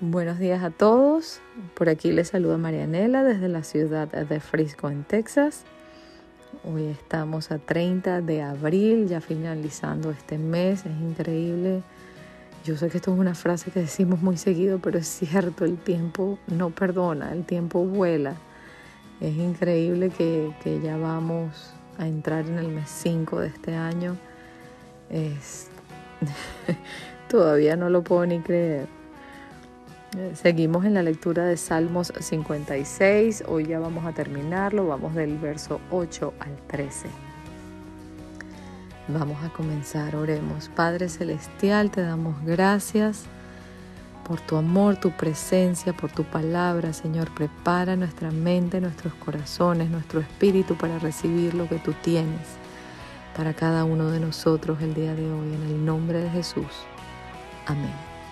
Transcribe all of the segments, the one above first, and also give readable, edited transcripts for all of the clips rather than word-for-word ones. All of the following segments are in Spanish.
Buenos días a todos. Por aquí les saluda Marianela desde la ciudad de Frisco, en Texas. Hoy estamos a 30 de abril, ya finalizando este mes. Es increíble. Yo sé que esto es una frase que decimos muy seguido, pero es cierto, el tiempo no perdona, el tiempo vuela. Es increíble que ya vamos a entrar en el mes 5 de este año. Todavía no lo puedo ni creer. Seguimos en la lectura de Salmos 56. Hoy ya vamos a terminarlo. Vamos del verso 8 al 13. Vamos a comenzar. Oremos. Padre Celestial, te damos gracias por tu amor, tu presencia, por tu palabra. Señor, prepara nuestra mente, nuestros corazones, nuestro espíritu para recibir lo que tú tienes para cada uno de nosotros el día de hoy. En el nombre de Jesús. Amén.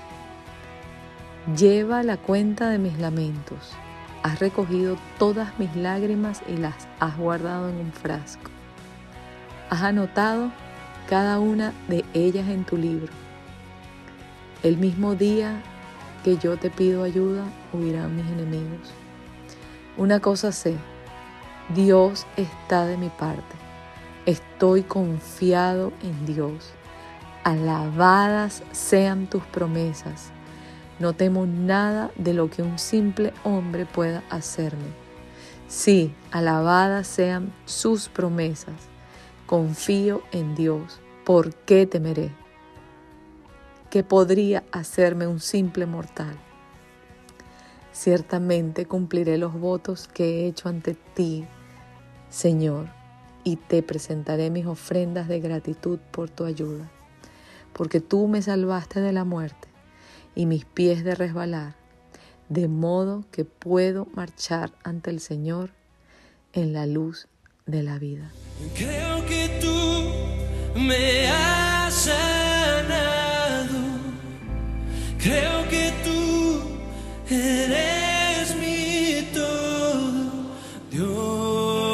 Lleva la cuenta de mis lamentos. Has recogido todas mis lágrimas y las has guardado en un frasco. Has anotado cada una de ellas en tu libro. El mismo día que yo te pido ayuda, huirán mis enemigos. Una cosa sé, Dios está de mi parte. Estoy confiado en Dios. Alabadas sean tus promesas. No temo nada de lo que un simple hombre pueda hacerme. Sí, alabadas sean sus promesas. Confío en Dios. ¿Por qué temeré? ¿Qué podría hacerme un simple mortal? Ciertamente cumpliré los votos que he hecho ante ti, Señor, y te presentaré mis ofrendas de gratitud por tu ayuda, porque tú me salvaste de la muerte y mis pies de resbalar, de modo que puedo marchar ante el Señor en la luz de la vida. Creo que tú me has sanado, creo que tú eres mi todo, Dios.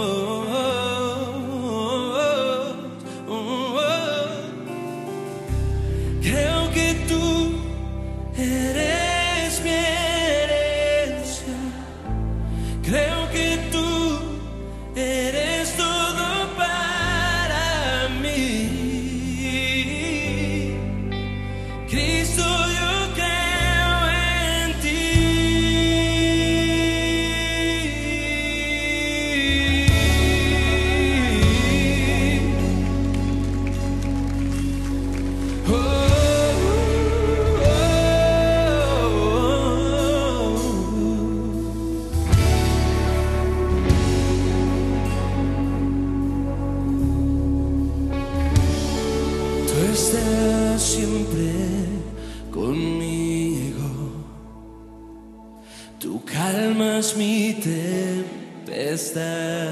Creo que tú eres mi herencia, creo que tú eres todo para mí. Cristo, yo creo en ti. Tú estás siempre conmigo, tú calmas mi tempestad,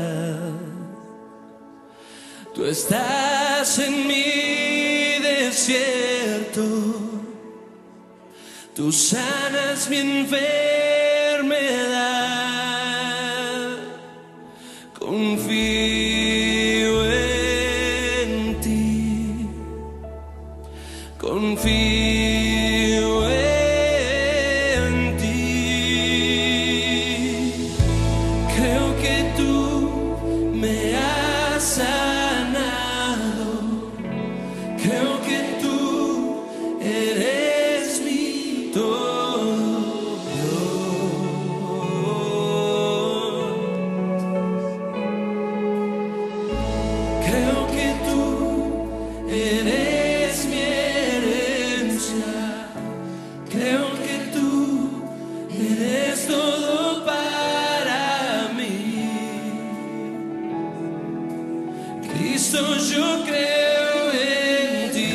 tú estás en mi desierto, tú sanas mi enfermedad. Confío en ti, confío en ti. Creo que tú me has sanado, creo que tú eres mi todo, creo que tú eres mi herencia, creo que tú eres todo para mí. Cristo, yo creo en ti.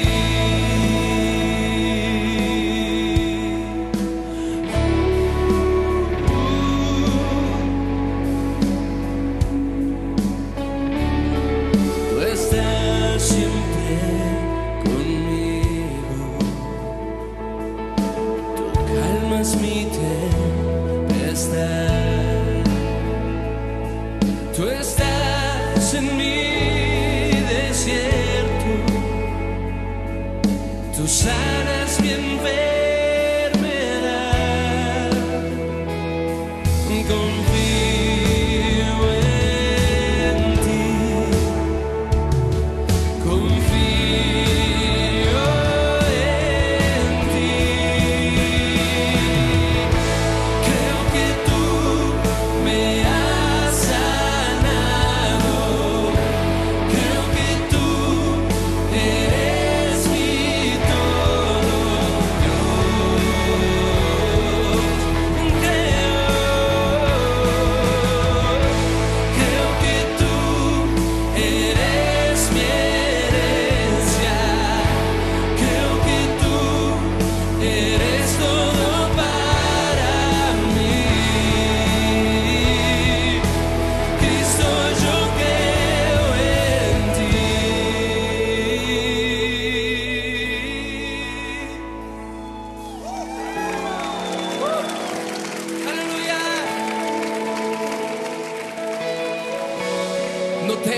Tú estás siempre conmigo, tú calmas mi tempestad, tú estás en mi desierto, tú sanas mi enfermedad.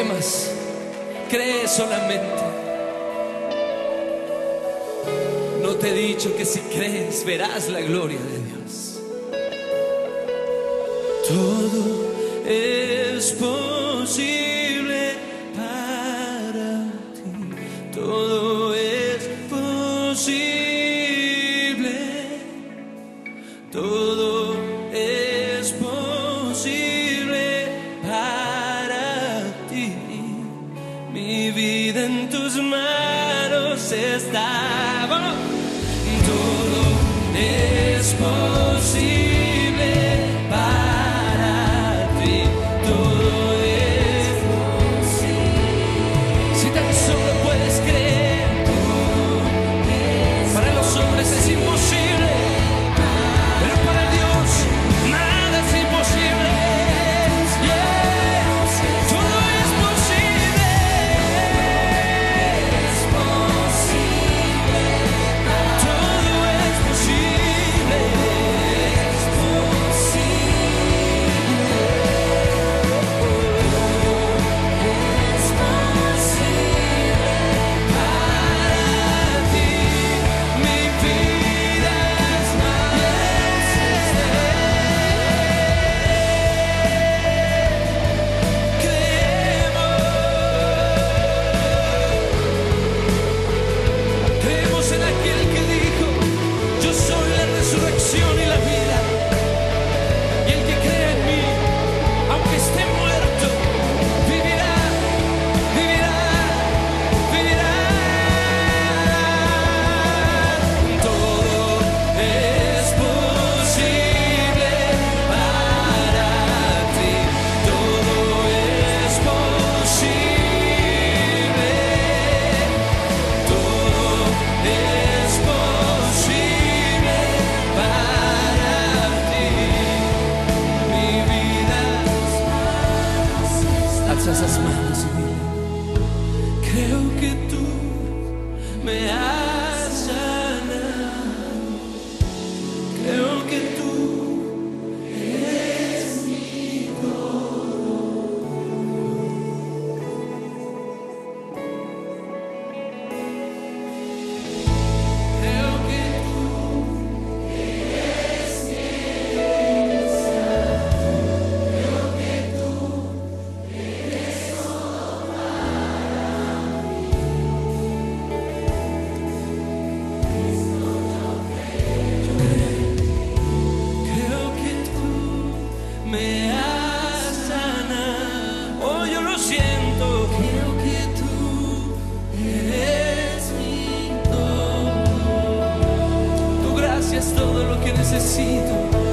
temas, cree solamente. No te he dicho que si crees verás la gloria de Dios. Todo es posible para ti. Todo es posible. Todo es posible para ti. Mi vida en tus manos está. Todo es posible para ti. Todo es posible. Si tan solo puedes creer, para los hombres es imposible, pero para Dios nada es imposible. Todo es posible. Todo es posible. Para ti mi vida es más. Creemos en aquel que dijo: yo soy la resurrección y la vida, y el que cree en mí, aunque esté muerto, vivirá, vivirá, vivirá. Todo es posible para ti. Todo es posible. Todo es posible para ti. Mi vida. Alza esas manos y dile: creo que tú me has sanado. Creo que tú eres mi todo. Creo que tú eres mi Creo que tú eres todo para mí. Creo que tú me has sanado. Oh, yo lo siento. Creo que tú eres mi todo. Tu gracia es todo lo que necesito.